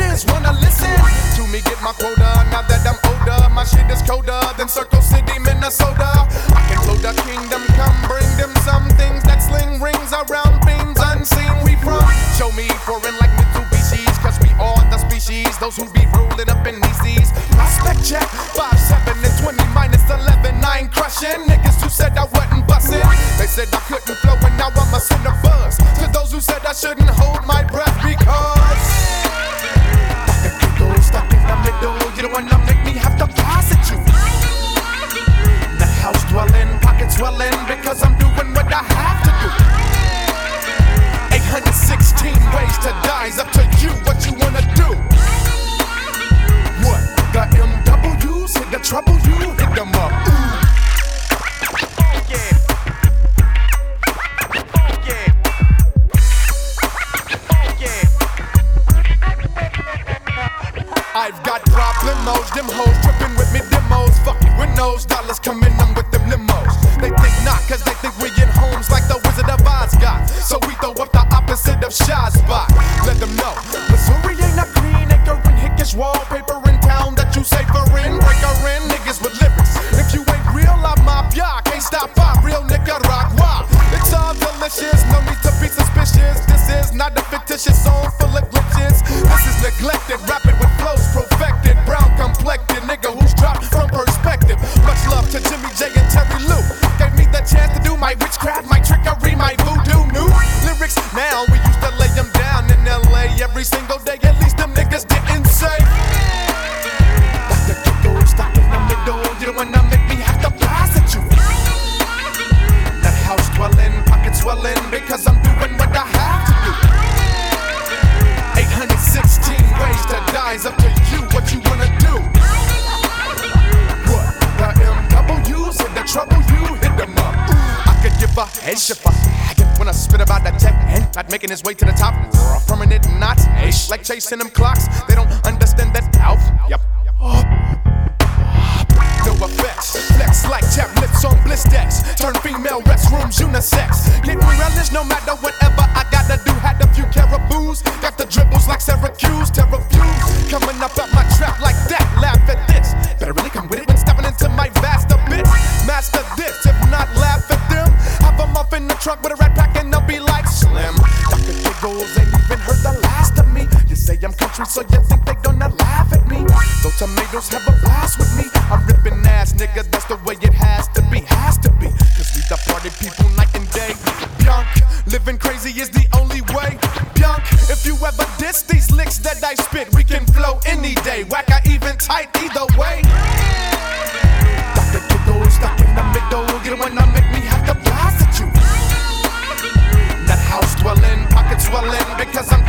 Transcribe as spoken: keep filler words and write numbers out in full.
bitches wanna listen to me get my quota. Now that I'm older, my shit is colder than Circle City, Minnesota. I can blow the kingdom, come bring them some things that sling rings around beams unseen. We from show me foreign like Mitsubishis, cause we are the species, those who be rolling up in these seas. Prospect check, five, seven, and twenty minus eleven. I ain't crushing niggas who said I wasn't bussin'. They said I couldn't flow and now I'm a send a buzz to those who said I shouldn't hold my breath because the giggle stuck in the middle. You don't wanna make me have to pass at you. The house dwelling, pockets swelling because I'm doing what I have to do. eight hundred sixteen ways to die, it's up to you what you wanna do. What? The M Ws hit the trouble, you hit them up. Ooh. I've got problemos, them hoes trippin' with me demos. Fuckin' with nose dollars coming, I'm with them limos. They think not, cause they think we in homes like the Wizard of Oz got. So we throw up the opposite of Shaw's spot. Let them know, Missouri ain't a green acre and hickish wallpaper in town that you safer in. Break her in, niggas with lyrics. If you ain't real, I'm mafia. Can't stop five, real nigga rock wah. It's all delicious, no need to be suspicious. This is not a fictitious song full of glitches. This is neglected, rapid with flows perfected. Brown complected, nigga who's dropped from perspective. Much love to Jimmy J and Terry Lou. Gave me the chance to do my witchcraft, my trickery, my voodoo. New lyrics now, we used to lay them down in L A every single day. At least them niggas didn't say. But the giggle stuck in the middle. You don't wanna make me have to pass at you. That house dwelling, pocket swelling because I'm doing what I have to do. eight hundred sixteen ways to die, it's up to you what you wanna do. What? The M Ws hit the trouble, you hit them up. Ooh. I could give a head shiver when I spit about that tech and not making his way to the top. Permanent knots, like chasing them clocks. They don't understand that alph. Yep. No effects, flex like chap lips on bliss decks. Turn female restrooms unisex. Get me relish no matter whatever I gotta do. Had a few caraboos, got the dribbles like Syracuse. Terrafuse, coming up out my trap like that. Laugh at this, better really come with it when stepping into my vast abyss. Master this, if not laugh at them. Have them off in the truck with a rat pack and they'll be like Slim. Doctor Giggles ain't even heard the last of me. You say I'm country, so you think they gonna laugh at me? Those tomatoes have a blast with me. I'm ripping ass, nigga, that's the way it has to be, has to be. Cause we the party people night and day. Bjunk, living crazy is the only way. Bjunk, if you ever diss these licks that I spit, we can flow any day. Whack or even tight, either way. Doctor Giggle stuck in the middle. You don't wanna make me have to blast at you. That house dwelling, pocket swelling because I'm